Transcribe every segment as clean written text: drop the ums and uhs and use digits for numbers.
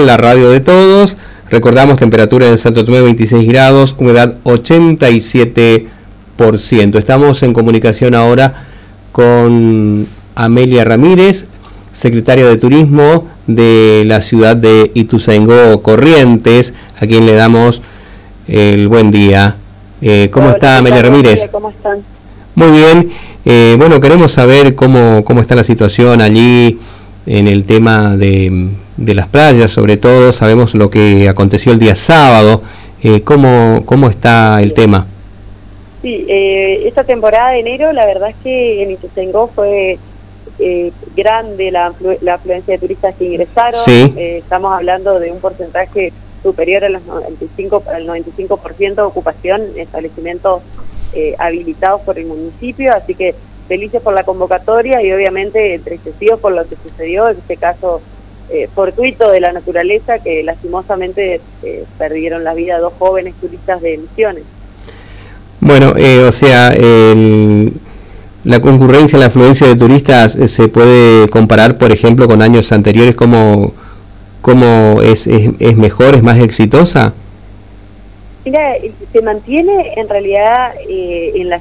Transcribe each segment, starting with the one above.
Nacional, la radio de todos. Recordamos temperatura en Santo Tomé 26 grados, humedad 87%. Estamos en comunicación ahora con Amelia Ramírez, secretaria de Turismo de la ciudad de Ituzaingó, Corrientes, a quien le damos el buen día. ¿Cómo está Amelia Ramírez? ¿Cómo están? Muy bien. Bueno, queremos saber cómo está la situación allí en el tema de las playas, sobre todo. Sabemos lo que aconteció el día sábado. ¿Cómo está el tema? Sí, esta temporada de enero, la verdad es que en Ituzaingó fue grande la afluencia de turistas que ingresaron. Sí. Estamos hablando de un porcentaje superior al 95% de ocupación en establecimientos habilitados por el municipio, así que felices por la convocatoria y obviamente entristecidos por lo que sucedió, en este caso fortuito de la naturaleza, que lastimosamente perdieron la vida 2 jóvenes turistas de Misiones. Bueno, o sea, la concurrencia, la afluencia de turistas se puede comparar, por ejemplo, con años anteriores. ¿Cómo es mejor, es más exitosa? Mira, se mantiene en realidad en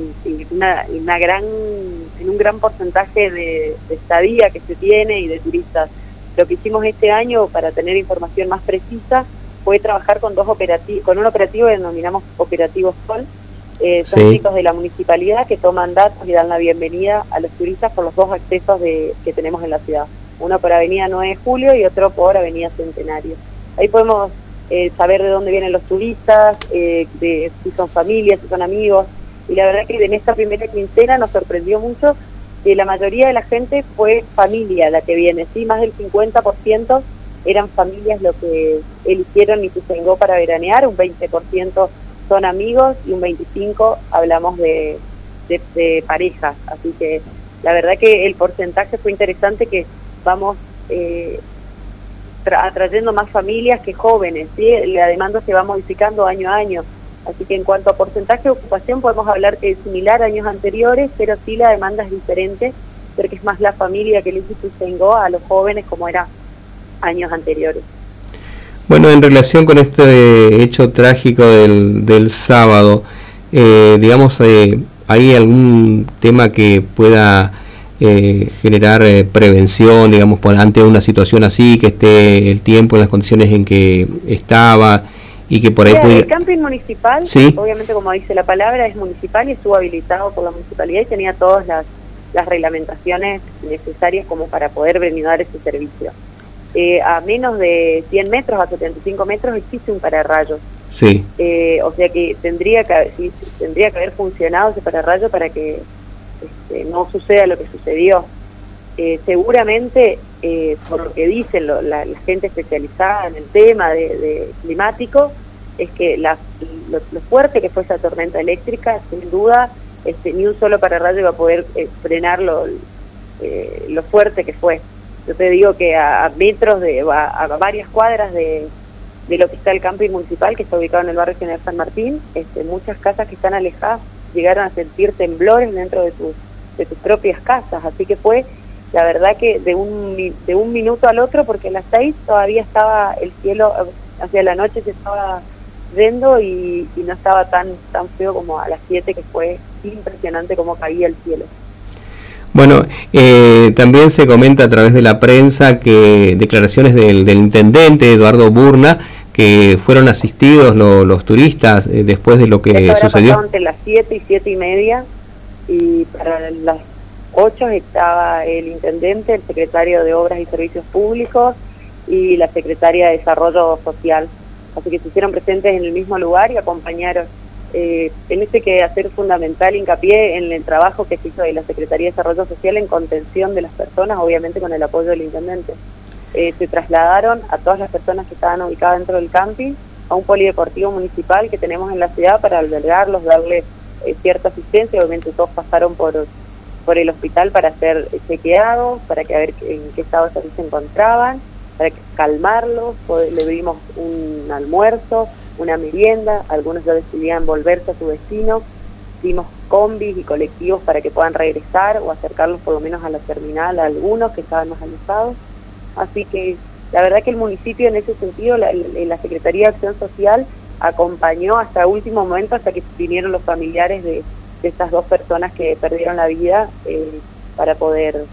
un gran porcentaje de estadía que se tiene y de turistas. Lo que hicimos este año para tener información más precisa fue trabajar con un operativo que denominamos Operativo Sol. Son chicos de la municipalidad que toman datos y dan la bienvenida a los turistas por los 2 accesos que tenemos en la ciudad. Uno por Avenida 9 de Julio y otro por Avenida Centenario. Ahí podemos saber de dónde vienen los turistas, si son familias, si son amigos. Y la verdad que en esta primera quincena nos sorprendió mucho que la mayoría de la gente fue familia la que viene, ¿sí? Más del 50% eran familias lo que eligieron Ituzaingó para veranear, un 20% son amigos y un 25% hablamos de parejas. Así que la verdad que el porcentaje fue interesante, que vamos atrayendo más familias que jóvenes, ¿sí? La demanda se va modificando año a año, así que en cuanto a porcentaje de ocupación podemos hablar que es similar a años anteriores, pero sí la demanda es diferente, porque es más la familia que elige Ituzaingó a los jóvenes como era años anteriores. Bueno, en relación con este hecho trágico del sábado, digamos, ¿hay algún tema que pueda generar prevención, digamos, ante una situación así, que esté el tiempo en las condiciones en que estaba y que por ahí puede... El camping municipal, ¿sí? Obviamente, como dice la palabra, es municipal y estuvo habilitado por la municipalidad y tenía todas las reglamentaciones necesarias como para poder brindar ese servicio. A menos de 100 metros, a 75 metros, existe un pararrayos. Sí. O sea que tendría que haber funcionado ese pararrayo para que no suceda lo que sucedió. Seguramente, por lo que dicen la gente especializada en el tema de climático, es que lo fuerte que fue esa tormenta eléctrica, sin duda, ni un solo pararrayo iba a poder frenar lo fuerte que fue. Yo te digo que a metros, a varias cuadras de lo que está el camping municipal, que está ubicado en el barrio General San Martín, muchas casas que están alejadas llegaron a sentir temblores dentro de tus propias casas. Así que fue, la verdad que de un minuto al otro, porque a las 6 todavía estaba el cielo, hacia la noche se estaba yendo y no estaba tan feo como a las 7, que fue impresionante cómo caía el cielo. Bueno, también se comenta a través de la prensa que declaraciones del intendente Eduardo Burna, que fueron asistidos los turistas después de lo que sucedió. Entre las 7 y 7:30, y para las 8 estaba el intendente, el secretario de Obras y Servicios Públicos y la secretaria de Desarrollo Social. Así que se hicieron presentes en el mismo lugar y acompañaron. En que hacer fundamental hincapié en el trabajo que se hizo de la Secretaría de Desarrollo Social en contención de las personas, obviamente con el apoyo del intendente. Se trasladaron a todas las personas que estaban ubicadas dentro del camping a un polideportivo municipal que tenemos en la ciudad para albergarlos, darle cierta asistencia. Obviamente todos pasaron por el hospital para ser chequeados, para que a ver en qué estado de salud se encontraban, para calmarlos. Le dimos un almuerzo, una merienda, algunos ya decidían volverse a su destino. Dimos combis y colectivos para que puedan regresar o acercarlos por lo menos a la terminal, a algunos que estaban más alejados. Así que la verdad que el municipio en ese sentido, la Secretaría de Acción Social acompañó hasta último momento, hasta que vinieron los familiares de estas dos personas que perdieron la vida, para poder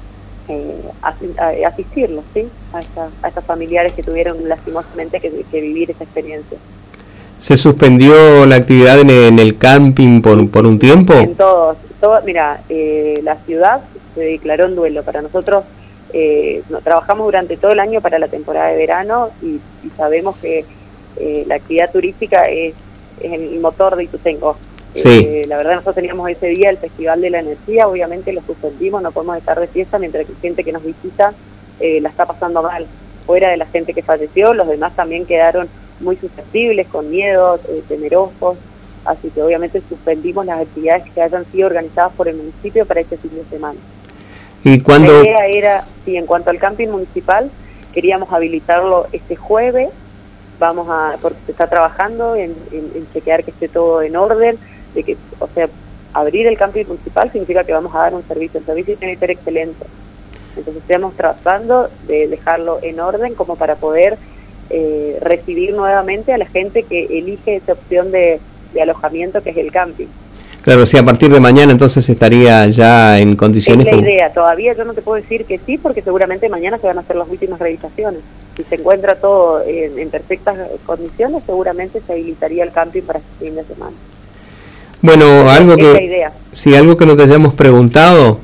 asistirlos, ¿sí? A estas familiares que tuvieron lastimosamente que vivir esa experiencia. ¿Se suspendió la actividad en el camping por un tiempo? En todos. Mira, la ciudad se declaró en duelo. Para nosotros, trabajamos durante todo el año para la temporada de verano y sabemos que la actividad turística es el motor de Ituzaingó. Sí. La verdad, nosotros teníamos ese día el Festival de la Energía, obviamente lo suspendimos, no podemos estar de fiesta mientras que gente que nos visita la está pasando mal. Fuera de la gente que falleció, los demás también quedaron muy susceptibles, con miedo, temerosos, así que obviamente suspendimos las actividades que hayan sido organizadas por el municipio para este fin de semana. ¿Y cuándo? La idea era, sí, en cuanto al camping municipal, queríamos habilitarlo este jueves, porque se está trabajando en chequear que esté todo en orden, de que, o sea, abrir el camping municipal significa que vamos a dar un servicio, el servicio tiene que ser excelente. Entonces estamos tratando de dejarlo en orden como para poder recibir nuevamente a la gente que elige esa opción de alojamiento que es el camping. Claro, sí, a partir de mañana entonces estaría ya en condiciones... Es la idea, todavía yo no te puedo decir que sí, porque seguramente mañana se van a hacer las últimas revisaciones. Si se encuentra todo en perfectas condiciones, seguramente se habilitaría el camping para este fin de semana. Bueno, algo que no te hayamos preguntado,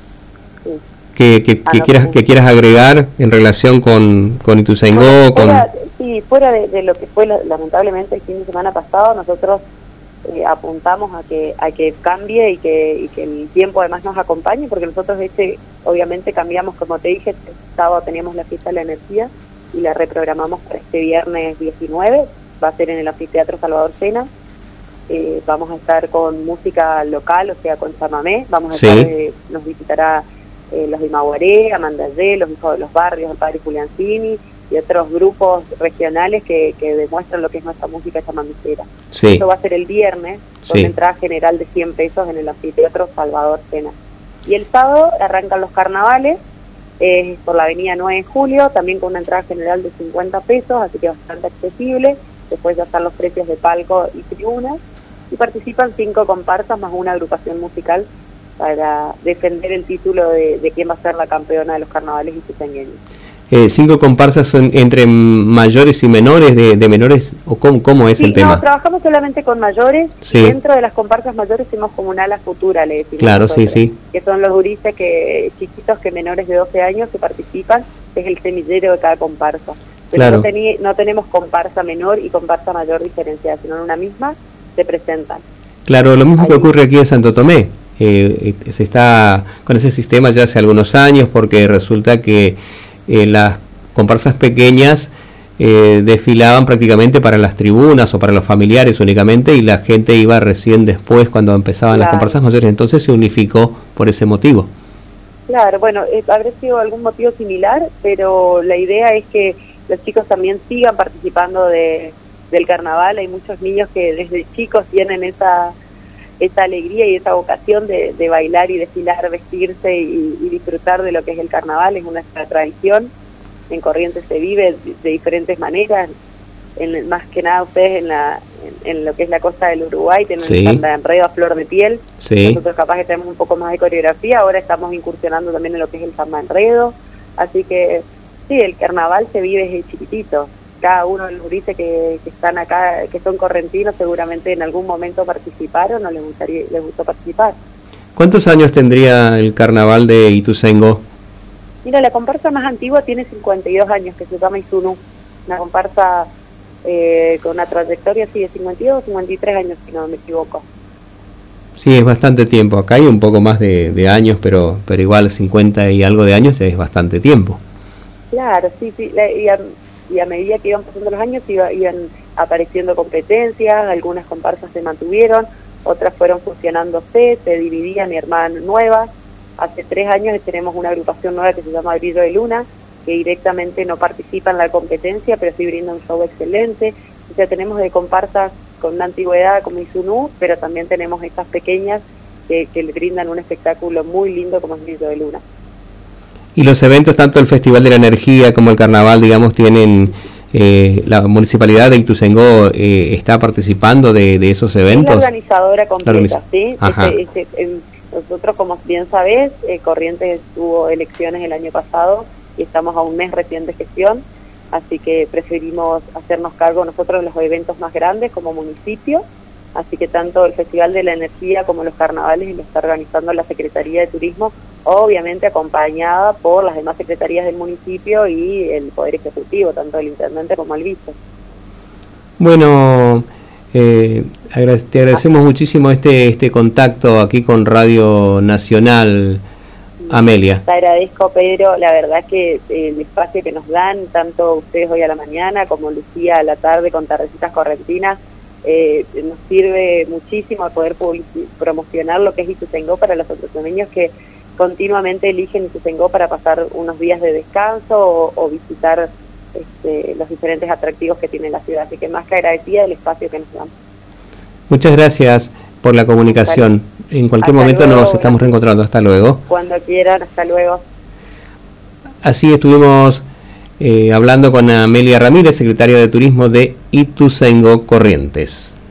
sí. que quieras agregar en relación con Ituzaingó. Fuera de lo que fue lamentablemente el fin de semana pasado, nosotros apuntamos a que cambie y que el tiempo además nos acompañe, porque nosotros obviamente cambiamos, como te dije, este sábado teníamos la fiesta de la energía y la reprogramamos para este viernes 19, va a ser en el anfiteatro Salvador Sena. Vamos a estar con música local, o sea, con chamamé, vamos a estar, nos visitará los de Maguaré, Amandayé, los hijos de los barrios, el padre Juliancini y otros grupos regionales que demuestran lo que es nuestra música chamamecera. Sí. Eso va a ser el viernes, con una entrada general de 100 pesos en el anfiteatro Salvador Sena. Y el sábado arrancan los carnavales, por la avenida 9 de Julio, también con una entrada general de 50 pesos, así que bastante accesible. Después ya están los precios de palco y tribunas, y participan 5 comparsas más una agrupación musical para defender el título de quién va a ser la campeona de los carnavales ituzaingüeños. 5 comparsas son entre mayores y menores, de menores, o cómo es el tema. No, trabajamos solamente con mayores, y dentro de las comparsas mayores tenemos como un ala futura, le decimos. Claro, nosotros, sí. Que son los gurises chiquitos que menores de 12 años que participan, es el semillero de cada comparsa. Pero claro. No tenemos comparsa menor y comparsa mayor diferenciada, sino en una misma se presentan. Claro, lo mismo que ocurre aquí en Santo Tomé. Se está con ese sistema ya hace algunos años, porque resulta que las comparsas pequeñas desfilaban prácticamente para las tribunas o para los familiares únicamente, y la gente iba recién después cuando empezaban las comparsas mayores. Entonces se unificó por ese motivo. Claro, bueno, habrá sido algún motivo similar, pero la idea es que los chicos también sigan participando del carnaval. Hay muchos niños que desde chicos tienen esa alegría y esa vocación de bailar y desfilar, vestirse y disfrutar de lo que es el carnaval. Es nuestra tradición. En Corrientes se vive de diferentes maneras. Más que nada ustedes en lo que es la costa del Uruguay tienen el samba de enredo a flor de piel. Nosotros capaz que tenemos un poco más de coreografía. Ahora estamos incursionando también en lo que es el samba de enredo. Así que sí, el carnaval se vive desde chiquitito. Cada uno de los gurises que están acá, que son correntinos, seguramente en algún momento participaron o les gustó participar. ¿Cuántos años tendría el carnaval de Ituzaingó? Mira, la comparsa más antigua tiene 52 años, que se llama Isunú. Una comparsa con una trayectoria así de 52 o 53 años, si no me equivoco. Sí, es bastante tiempo. Acá hay un poco más de años, pero igual 50 y algo de años es bastante tiempo. Claro, sí. Y a medida que iban pasando los años iban apareciendo competencias, algunas comparsas se mantuvieron, otras fueron fusionándose, se dividían y armaban nuevas. Hace 3 años tenemos una agrupación nueva que se llama Brillo de Luna, que directamente no participa en la competencia, pero sí brinda un show excelente. O sea, tenemos de comparsas con una antigüedad como Isunú, pero también tenemos estas pequeñas que le brindan un espectáculo muy lindo como es Brillo de Luna. Y los eventos, tanto el Festival de la Energía como el Carnaval, digamos, tienen... la municipalidad de Ituzaingó está participando de esos eventos. Es la organizadora completa, ¿sí? Nosotros, como bien sabés, Corrientes tuvo elecciones el año pasado y estamos a un mes recién de gestión, así que preferimos hacernos cargo nosotros de los eventos más grandes como municipio, así que tanto el Festival de la Energía como los carnavales lo está organizando la Secretaría de Turismo, obviamente acompañada por las demás secretarías del municipio y el Poder Ejecutivo, tanto el Intendente como el Vice. Bueno, te agradecemos muchísimo este contacto aquí con Radio Nacional, Amelia. Te agradezco, Pedro, la verdad que el espacio que nos dan, tanto ustedes hoy a la mañana como Lucía a la tarde con Tardecitas Correntinas, nos sirve muchísimo poder promocionar lo que es Ituzaingó para los otoñeños que continuamente eligen Ituzaingó para pasar unos días de descanso o visitar los diferentes atractivos que tiene la ciudad. Así que más que agradecida del espacio que nos dan. Muchas gracias por la comunicación. En cualquier momento nos estamos reencontrando. Hasta luego. Cuando quieran, hasta luego. Así estuvimos hablando con Amelia Ramírez, secretaria de Turismo de Ituzaingó Corrientes.